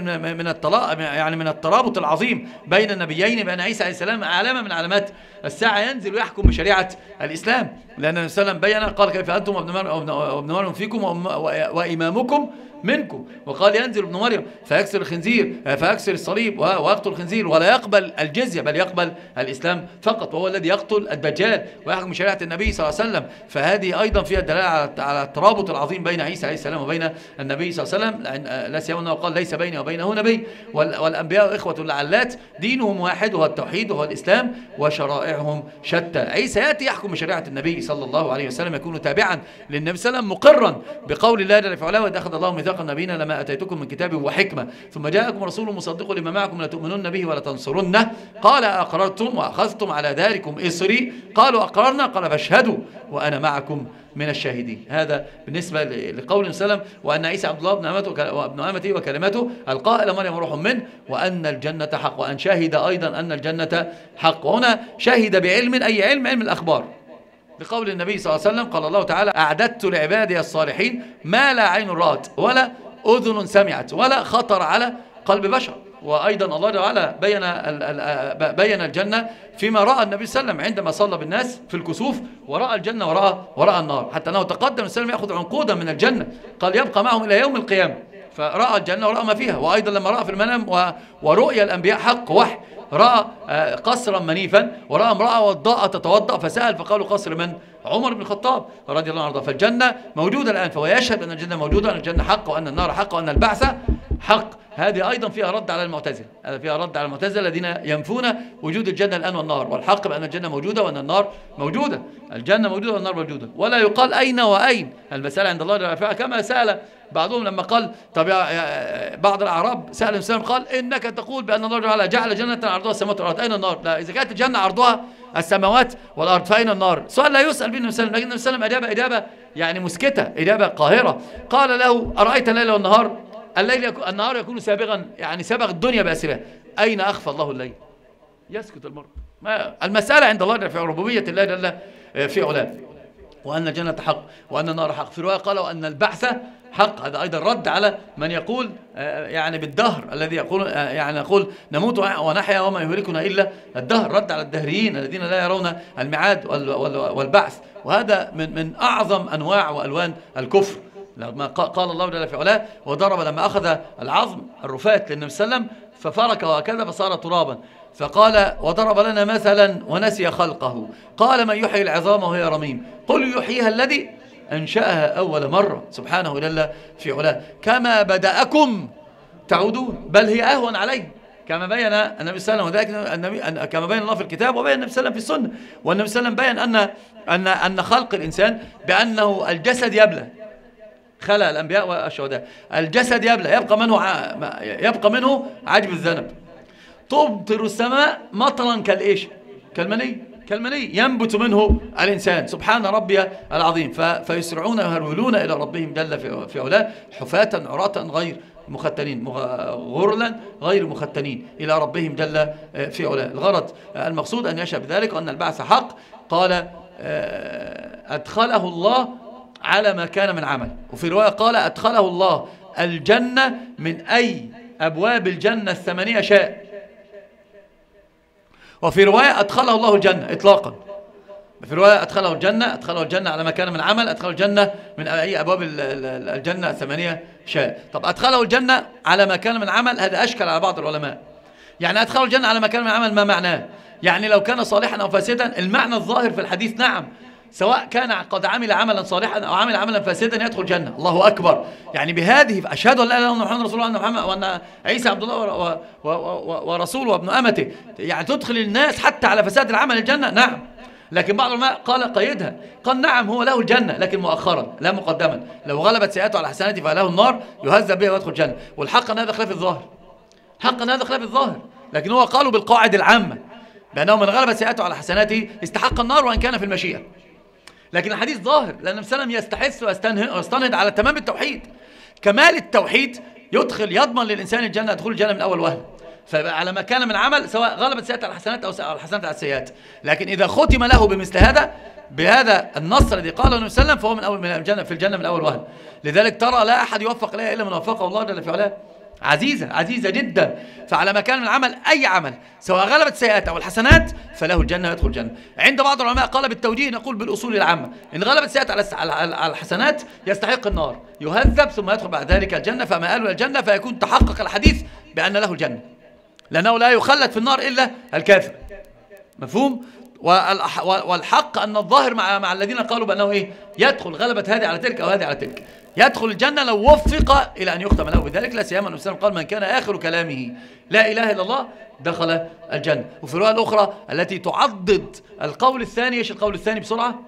من الترابط العظيم بين النبيين، بأن عيسى عليه السلام علامة من علامات الساعة، ينزل ويحكم بشريعة الإسلام، لأن النبي صلى الله عليه وسلم بين قال: كيف أنتم وابن مريم فيكم وإمامكم منكم. وقال: ينزل ابن مريم فيكسر الخنزير فيكسر الصليب ويقتل الخنزير ولا يقبل الجزية بل يقبل الإسلام فقط، وهو الذي يقتل الدجال ويحكم شريعة النبي صلى الله عليه وسلم. فهذه أيضا فيها الدلالة على الترابط العظيم بين عيسى عليه السلام وبين النبي صلى الله عليه وسلم، لا سيما أنه قال: ليس بيني وبينه نبي، والأنبياء إخوة لعلات، دينهم واحد وهو التوحيد وهو الإسلام، وشرائعهم شتى. عيسى يأتي يحكم بشريعة النبي صلى الله عليه وسلم، يكون تابعا للنبي صلى الله عليه وسلم، مقرا بقول الله جل وعلا: وإذ أخذ الله ميثاق النبيين لما أتيتكم من كتاب وحكمة ثم جاءكم رسول مصدق لما معكم لتؤمنن به ولتنصرنه، قال: أقررتم وأخذتم على ذلكم إصري؟ قالوا: أقررنا. قال: فاشهدوا وأنا معكم من الشاهدين. هذا بالنسبة لقول سلم: وأن عيسى عبد الله وابن أمته وكلمته ألقاها إلى مريم وروح منه، وأن الجنة حق، وأن شهد أيضا أن الجنة حق. وهنا شهد بعلم، أي علم الأخبار، بقول النبي صلى الله عليه وسلم: قال الله تعالى: أعددت لعبادي الصالحين ما لا عين رأت ولا أذن سمعت ولا خطر على قلب بشر. وأيضا الله تعالى بين الجنة فيما رأى النبي صلى الله عليه وسلم عندما صلى بالناس في الكسوف، ورأى الجنة ورأى النار، حتى أنه تقدم السلام يأخذ عنقودا من الجنة، قال: يبقى معهم إلى يوم القيامة. فرأى الجنة ورأى ما فيها. وأيضا لما رأى في المنام ورؤيا الأنبياء حق وحي، رأى قصرا منيفا ورأى امرأة وضاء تتوضأ فسأل، فقالوا: قصر من؟ عمر بن الخطاب رضي الله عنه. فالجنة موجودة الآن، فهو يشهد أن الجنة موجودة، وأن الجنة حق، وأن النار حق، وأن البعث حق. هذه أيضا فيها رد على المعتزلة، فيها رد على المعتزلة الذين ينفون وجود الجنة الآن والنار، والحق بأن الجنة موجودة وأن النار موجودة. الجنة موجودة والنار موجودة، ولا يقال أين وأين. المسألة عند الله جل وعلا، كما سأل بعضهم لما قال: طب بعض الأعراب سأل النبي صلى الله عليه وسلم قال: إنك تقول بأن الله تعالى جعل جنة عرضها السماوات والأرض، أين النار؟ لا، إذا كانت الجنة عرضها السماوات والأرض فأين النار؟ سؤال لا يسأل به النبي صلى الله عليه وسلم، لكن النبي صلى الله عليه وسلم أجاب إجابة يعني مسكتة، إجابة قاهرة. قال له أرأيت الليل والنهار؟ النهار يكون سابغا، يعني سبغ الدنيا بأسرها، أين أخفى الله الليل؟ يسكت المرء. المسألة عند الله في ربوبية الله جل في علاه، وأن الجنة حق وأن النار حق. في رواية قال وأن البعث حق. هذا أيضا رد على من يقول يعني بالدهر، الذي يقول يعني يقول نموت ونحيا وما يهلكنا إلا الدهر. رد على الدهريين الذين لا يرون الميعاد والبعث، وهذا من أعظم أنواع وألوان الكفر. لما قال الله جل في علاه وضرب لما أخذ العظم الرفات للنبي صلى الله عليه وسلم ففرك وكذا فصار ترابا، فقال وضرب لنا مثلا ونسي خلقه، قال من يحيي العظام وهي رميم، قل يحييها الذي أنشأها أول مرة سبحانه جل في علاه. كما بدأكم تعودون، بل هي أهون عليه، كما بين النبي صلى الله عليه وسلم، كما بين الله في الكتاب وبين النبي صلى الله عليه وسلم في السنة. والنبي صلى الله عليه وسلم بين أن خلق الإنسان بأنه الجسد يبلى، خلق الأنبياء والشهداء، الجسد يبلى، يبقى منه عجب الذنب، تمطر السماء مطرا كالإيش؟ كالمني ينبت منه الإنسان. سبحان ربي العظيم. فيسرعون ويهرولون إلى ربهم جل في علاه حفاة عراة غير مختنين، غرلا غير مختنين إلى ربهم جل في علاه. الغرض المقصود أن يشهد بذلك وأن البعث حق. قال أدخله الله على ما كان من عمل. وفي رواية قال أدخله الله الجنة من أي أبواب الجنة 8 شاء. وفي رواية أدخله الله الجنة إطلاقا. في رواية أدخله الجنة على ما كان من عمل، أدخله الجنة من أي أبواب الجنة 8 شاء. طب أدخله الجنة على ما كان من عمل، هذا أشكل على بعض العلماء. يعني أدخله الجنة على ما كان من عمل، ما معناه؟ يعني لو كان صالحا أو فاسدا، المعنى الظاهر في الحديث نعم، سواء كان قد عمل عملا صالحا أو عمل عملا فاسدا يدخل الجنة. الله أكبر. يعني بهذه أشهد أن لا إله إلا الله محمد رسول الله وأن عيسى عبد الله ورسوله وابن أمته، يعني تدخل الناس حتى على فساد العمل الجنة. نعم. لكن بعض العلماء قال قيدها، قال نعم هو له الجنة لكن مؤخرا لا مقدما، لو غلبت سيئاته على حسناته فله النار يهذب بها ويدخل الجنة. والحق أن هذا خلاف الظاهر، حق أن هذا خلاف الظاهر، لكن هو قالوا بالقواعد العامة بأنه من غلبت سيئاته على حسناته استحق النار وإن كان في المشيئة. لكن الحديث ظاهر لأن النبي صلى الله عليه وسلم يستحث ويستنهض على تمام التوحيد. كمال التوحيد يضمن للإنسان الجنة، يدخل الجنة من أول وهلة. فعلى ما كان من عمل سواء غلبت سيئات على الحسنات أو الحسنات على السيئات. لكن إذا ختم له بمثل هذا بهذا النص الذي قاله النبي صلى الله عليه وسلم فهو من الجنة في الجنة من أول وهلة. لذلك ترى لا أحد يوفق إليها إلا من وفقه الله جل في علاه. عزيزة جدا. فعلى ما كان من عمل، أي عمل سواء غلبت السيئات أو الحسنات فله الجنة يدخل الجنة. عند بعض العلماء قال بالتوجيه، نقول بالأصول العامة، إن غلبت السيئات على الحسنات يستحق النار، يهذب ثم يدخل بعد ذلك الجنة، فما قالوا الجنة فيكون تحقق الحديث بأن له الجنة، لأنه لا يخلد في النار إلا الكافر. مفهوم؟ والحق أن الظاهر مع الذين قالوا بأنه إيه؟ يدخل غلبت هذه على تلك أو هذه على تلك، يدخل الجنة لو وفق إلى أن يختم له بذلك. لا سيما النبي صلى الله عليه وسلم قال من كان آخر كلامه لا إله إلا الله دخل الجنة. وفي الرواية الأخرى التي تعضد القول الثاني، إيش القول الثاني بسرعة؟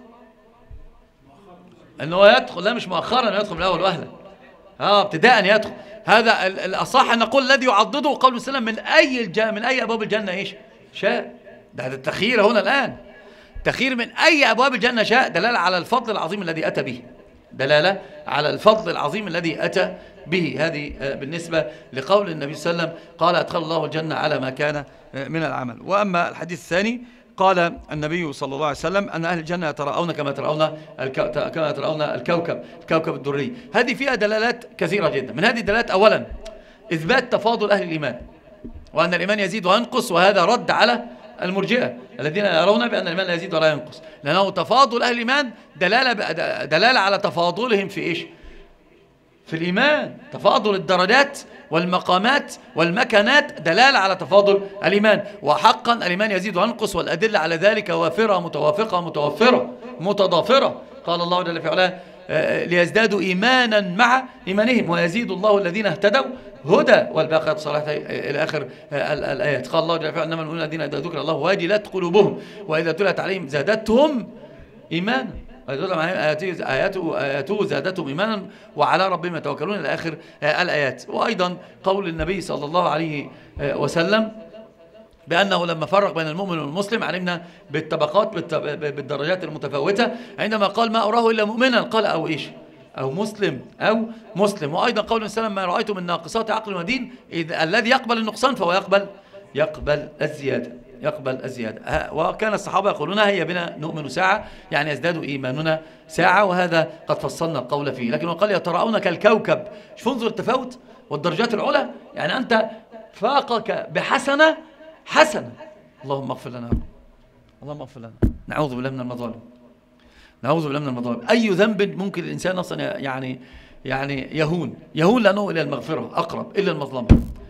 أنه يدخل، لا مش مؤخرا، يدخل من أول وهلة، ابتداء يدخل. هذا الأصح أن نقول الذي يعضده قول النبي صلى الله عليه وسلم من أي أبواب الجنة إيش شاء. ده التخيير هنا الآن، تخيير من أي أبواب الجنة شاء، دلالة على الفضل العظيم الذي أتى به، دلالة على الفضل العظيم الذي أتى به. هذه بالنسبة لقول النبي صلى الله عليه وسلم قال أدخل الله الجنة على ما كان من العمل. وأما الحديث الثاني قال النبي صلى الله عليه وسلم أن أهل الجنة يتراءون كما يتراءون الكوكب الدري. هذه فيها دلالات كثيرة جدا. من هذه الدلالات أولا إثبات تفاضل أهل الإيمان، وأن الإيمان يزيد وينقص، وهذا رد على المرجئة الذين يرون بأن الإيمان لا يزيد ولا ينقص، لأنه تفاضل أهل الإيمان دلالة على تفاضلهم في إيش؟ في الإيمان. تفاضل الدرجات والمقامات والمكانات دلالة على تفاضل الإيمان. وحقا الإيمان يزيد وينقص، والأدلة على ذلك وافرة متوافقة متضافرة. قال الله جل في علاه ليزدادوا إيمانا مع إيمانهم ويزيد الله الذين اهتدوا هدى والباقيات الصالحات إلى آخر الآيات. قال الله جل في علاه إنما المؤمنون الذين إذا ذكر الله وجلت قلوبهم وإذا تليت عليهم زادتهم إيمانا، آياته زادتهم إيمانا وعلى ربهم يتوكلون إلى آخر الآيات. وأيضا قول النبي صلى الله عليه وسلم بأنه لما فرق بين المؤمن والمسلم علمنا بالطبقات بالدرجات المتفاوتة. عندما قال ما أراه إلا مؤمنا قال أو إيش؟ أو مسلم. وأيضا قول السلام ما رأيت من ناقصات عقل ودين الذي يقبل النقصان فهو يقبل الزيادة. وكان الصحابة يقولون هيا بنا نؤمن ساعة، يعني يزداد إيماننا ساعة، وهذا قد فصلنا القول فيه. لكن قال يتراءون كالكوكب. شوف انظر التفاوت والدرجات العلى، يعني أنت فاقك بحسنة اللهم اغفر لنا، نعوذ بالله من المظالم. أي ذنب ممكن الإنسان أصلا يعني يهون لأنه إلى المغفرة أقرب إلا المظلمة.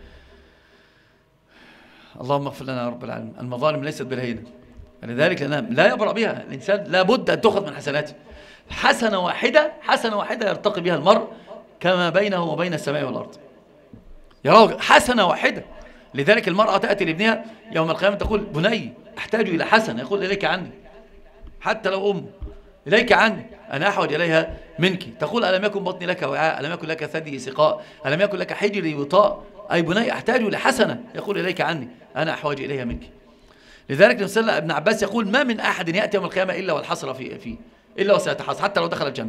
اللهم اغفر لنا يا رب العالمين. المظالم ليست بالهينة، لذلك لا يبرأ بها الإنسان، لا بد أن تأخذ من حسناته. حسنة واحدة يرتقي بها المرء كما بينه وبين السماء والأرض. يرى حسنة واحدة. لذلك المرأة تأتي لابنها يوم القيامة تقول بني أحتاج إلى حسنة، يقول إليك عني، حتى لو أم إليك عني أنا أحوج إليها منك. تقول ألم يكن بطني لك وعاء، ألم يكن لك ثدي سقاء، ألم يكن لك حجري وطاء، أي بني أحتاج لحسنة، يقول إليك عني أنا أحوج إليها منك. لذلك ابن عباس يقول ما من أحد يأتي يوم القيامة إلا والحسرة فيه إلا وسيتحسر حتى لو دخل الجنة،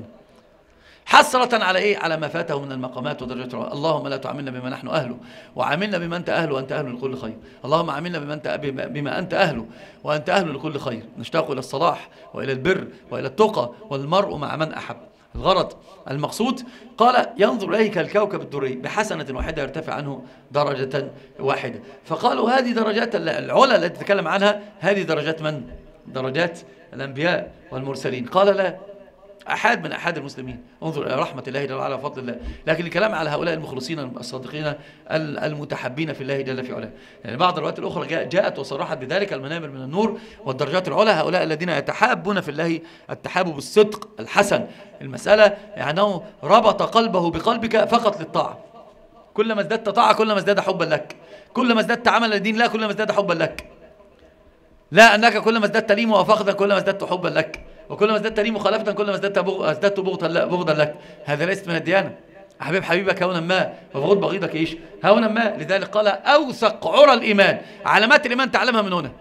حسرة على إيه؟ على ما فاته من المقامات ودرجات الرؤى. اللهم لا تعاملنا بما نحن أهله، وعاملنا بما أنت أهله وأنت أهل لكل خير. اللهم عاملنا بما أنت أهله وأنت أهل لكل خير. نشتاق إلى الصلاح وإلى البر وإلى التقى، والمرء مع من أحب. الغرض المقصود قال ينظر إليه كالكوكب الدري بحسنة واحدة يرتفع عنه درجة واحدة. فقالوا هذه درجات العلا التي تتكلم عنها، هذه درجات من؟ درجات الأنبياء والمرسلين. قال لا، أحد من أحد المسلمين. انظر إلى رحمة الله جل وعلا وفضل الله. لكن الكلام على هؤلاء المخلصين الصادقين المتحبين في الله جل في علاه. يعني بعض الروايات الأخرى جاءت وصرحت بذلك المنابر من النور والدرجات العلى، هؤلاء الذين يتحابون في الله التحابب الصدق الحسن. المسألة يعني ربط قلبه بقلبك فقط للطاعة. كلما ازددت طاعة كلما ازداد حبا لك، كلما ازددت عملا لدين الله كلما ازداد حبا لك. لا أنك كلما ازددت لي موافقة كلما ازددت حبا لك، وكلما ازددت لي مخالفة كلما ازددت بغضا لك. هذا ليست من الديانة. أحبب حبيبك هونا ما وبغض بغيضك إيش هونا ما. لذلك قال أوثق عرى الإيمان. علامات الإيمان تعلمها من هنا،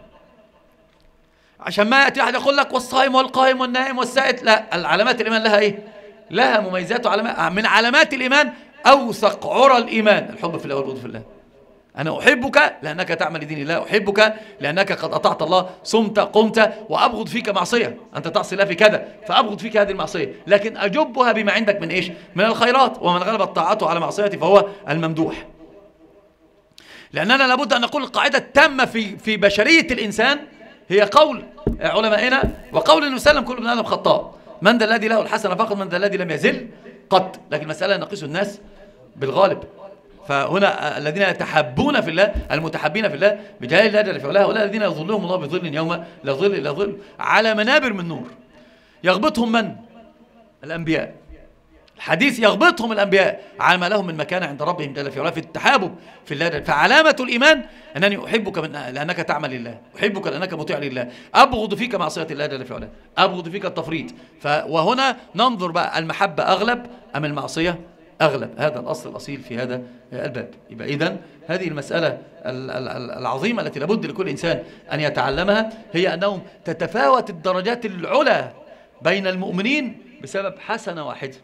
عشان ما يأتي أحد يقول لك والصائم والقائم والنائم والسائت. لا، العلامات الإيمان لها إيه؟ لها مميزات وعلامات. من علامات الإيمان أوثق عرى الإيمان الحب في الله والبغض في الله. أنا أحبك لأنك تعمل لدين الله، أحبك لأنك قد أطعت الله، صمت قمت، وأبغض فيك معصية، أنت تعصي الله في كذا فأبغض فيك هذه المعصية، لكن أجبها بما عندك من إيش؟ من الخيرات. ومن غلبت طاعته على معصيتي فهو الممدوح. لأننا لابد أن نقول القاعدة التامة في بشرية الإنسان هي قول علمائنا وقول النبي صلى الله عليه وسلم كل ابن آدم خطاء، من ذا الذي له الحسنة فقط، من ذا الذي لم يزل قط. لكن المسألة نقيس الناس بالغالب. فهنا الذين يتحبون في الله المتحبين في الله بجلال الله جل في علاه، هؤلاء الذين يظلهم الله بظل يوم لا ظل الا ظل على منابر من نور. يغبطهم من؟ الأنبياء. الحديث يغبطهم الأنبياء على ما لهم من مكانة عند ربهم جل في علاه في التحابب في الله. فعلامة الإيمان أنني أحبك لأنك تعمل لله، أحبك لأنك مطيع لله، أبغض فيك معصية الله جل في علاه، أبغض فيك التفريط. وهنا ننظر بقى المحبة أغلب أم المعصية أغلب. هذا الأصل الأصيل في هذا الباب. يبقى إذن هذه المسألة العظيمة التي لابد لكل إنسان أن يتعلمها هي أنهم تتفاوت الدرجات العلى بين المؤمنين بسبب حسنة واحدة.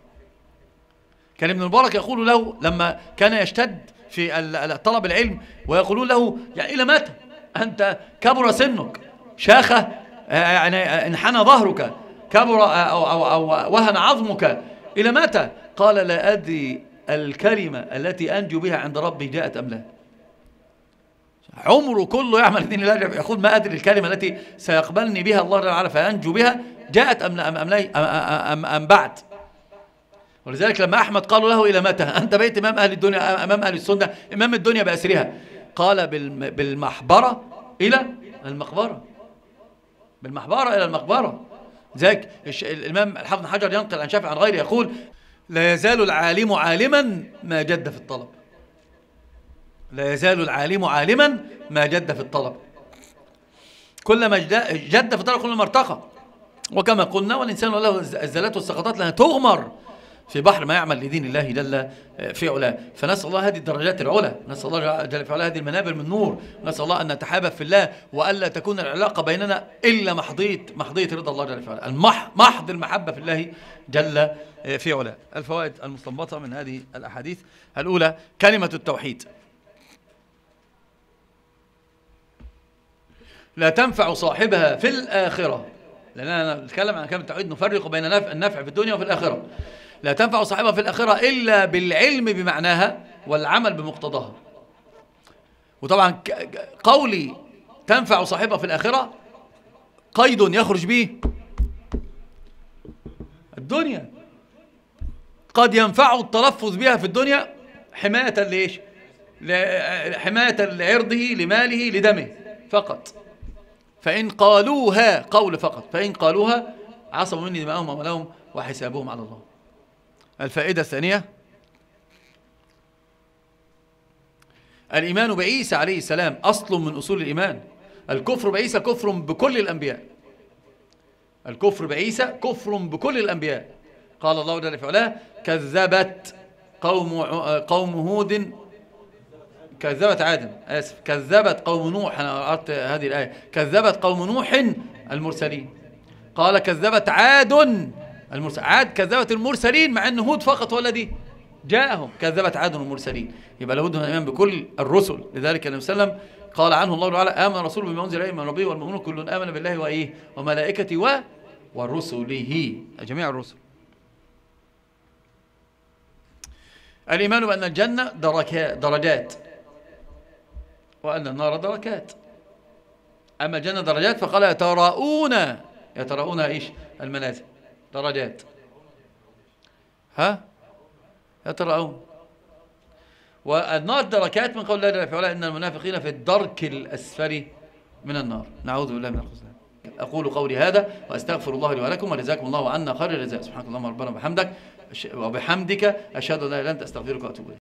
كان ابن المبارك يقول له لما كان يشتد في طلب العلم ويقولون له يعني إلى متى أنت كبر سنك، شاخ يعني انحنى ظهرك، كبر أو وهن عظمك، إلى متى؟ قال لا أدري الكلمة التي أنجو بها عند ربي جاءت أم لا. عمره كله يعمل دين الله، يقول ما أدري الكلمة التي سيقبلني بها الله تعالى فأنجو بها جاءت أم بعد. ولذلك لما أحمد قالوا له إلى متى أنت بيت إمام أهل الدنيا أمام أهل السنة إمام الدنيا بأسرها، قال بالمحبرة إلى المقبرة، بالمحبرة إلى المقبرة. ذلك الإمام الحافظ بن حجر ينقل عن شافعي عن غيره يقول لا يزال العالم عالما ما جد في الطلب، لا يزال العالم عالما ما جد في الطلب. كلما جد في الطلب كلما ارتقى. وكما قلنا والإنسان له الزلات والسقطات لأنها تغمر في بحر ما يعمل لدين الله جل في علاه. فنسأل الله هذه الدرجات العلى، نسأل الله جل في علاه هذه المنابر من نور، نسأل الله أن نتحابب في الله، وألا تكون العلاقة بيننا إلا محضية رضا الله جل في علاه، محض المحبة في الله جل في علاه. الفوائد المستنبطة من هذه الأحاديث: الأولى كلمة التوحيد لا تنفع صاحبها في الآخرة، لأننا نتكلم عن كلمة التوحيد نفرق بين النفع في الدنيا وفي الآخرة. لا تنفع صاحبها في الآخرة إلا بالعلم بمعناها والعمل بمقتضاها. وطبعا قولي تنفع صاحبها في الآخرة قيد يخرج به الدنيا. قد ينفع التلفظ بها في الدنيا حماية ليش؟ حماية لعرضه لماله لدمه فقط. فإن قالوها قول فقط، فإن قالوها عصموا مني دماءهم وأموالهم وحسابهم على الله. الفائدة الثانية: الإيمان بعيسى عليه السلام أصل من أصول الإيمان. الكفر بعيسى كفر بكل الأنبياء. الكفر بعيسى كفر بكل الأنبياء. قال الله جل في علاه: كذبت قوم هود، كذبت عاد، آسف، كذبت قوم نوح. أنا قرأت هذه الآية: كذبت قوم نوح المرسلين. قال كذبت عاد المرسلين. عاد كذبت المرسلين، مع أن هود فقط هو الذي جاءهم. كذبت عاد المرسلين. يبقى لابد من الإيمان بكل الرسل. لذلك النبي صلى الله عليه وسلم قال عنه الله تعالى: آمن الرسول بما أنزل إليه من ربه والمؤمنون كل آمن بالله وإيه وملائكته ورسله، جميع الرسل. الإيمان بأن الجنة درجات وأن النار دركات. أما الجنة درجات فقال يتراءون إيش؟ المنازل، درجات، يتراءون. والنار دركات من قول الله جل وعلا: إن المنافقين في الدرك الأسفل من النار. نعوذ بالله من الخذلان. أقول قولي هذا وأستغفر الله لي ولكم ولجزاكم الله عنا خير الجزاء. سبحانك اللهم ربنا وبحمدك أشهد أن لا إله إلا أنت أستغفرك وأتوب إليك.